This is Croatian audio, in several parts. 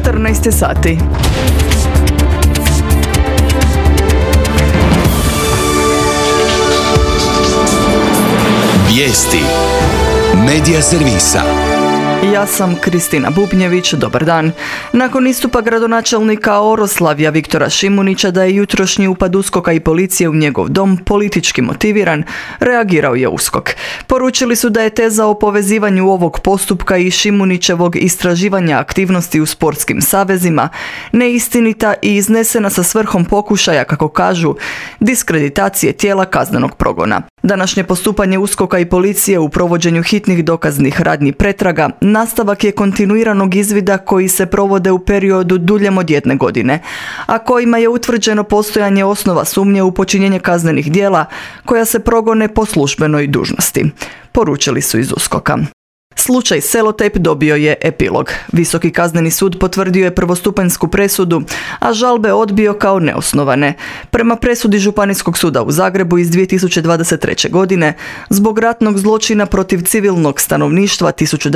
14 sati. Vijesti Medija servisa. Ja sam Kristina Bubnjević, dobar dan. Nakon istupa gradonačelnika Oroslavlja Viktora Šimunića da je jutrošnji upad USKOK-a i policije u njegov dom politički motiviran, reagirao je USKOK. Poručili su da je teza o povezivanju ovog postupka i Šimunićevog istraživanja aktivnosti u sportskim savezima neistinita i iznesena sa svrhom pokušaja, kako kažu, diskreditacije tijela kaznenog progona. Današnje postupanje USKOK-a i policije u provođenju hitnih dokaznih radnji pretraga nastavak je kontinuiranog izvida koji se provode u periodu duljem od 1 godine, a kojima je utvrđeno postojanje osnova sumnje u počinjenje kaznenih djela koja se progone po službenoj dužnosti, poručili su iz USKOK-a. Slučaj Selotejp dobio je epilog. Visoki kazneni sud potvrdio je prvostupanjsku presudu, a žalbe odbio kao neosnovane. Prema presudi Županijskog suda u Zagrebu iz 2023. godine, zbog ratnog zločina protiv civilnog stanovništva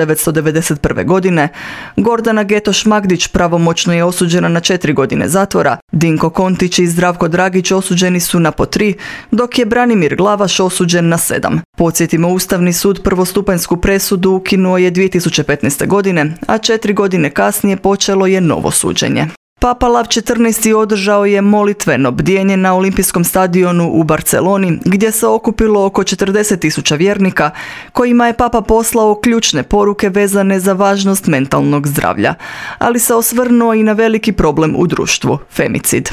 1991. godine, Gordana Getoš-Magdić pravomoćno je osuđena na 4 godine zatvora, Dinko Kontić i Zdravko Dragić osuđeni su na po 3, dok je Branimir Glavaš osuđen na 7. Podsjetimo, Ustavni sud prvostupanjsku presudu ukinuo je 2015. godine, a 4 godine kasnije počelo je novo suđenje. Papa Lav XIV. Održao je molitveno bdjenje na Olimpijskom stadionu u Barceloni, gdje se okupilo oko 40.000 vjernika, kojima je Papa poslao ključne poruke vezane za važnost mentalnog zdravlja, ali se osvrnuo i na veliki problem u društvu – femicid.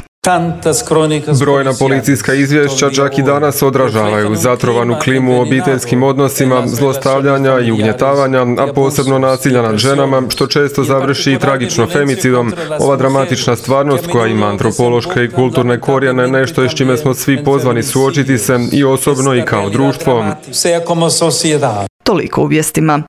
Brojna policijska izvješća čak i danas odražavaju zatrovanu klimu u obiteljskim odnosima, zlostavljanja i ugnjetavanja, a posebno nasilja nad ženama, što često završi i tragično femicidom. Ova dramatična stvarnost koja ima antropološke i kulturne korijene nešto je s čime smo svi pozvani suočiti se i osobno i kao društvo. Toliko u vijestima.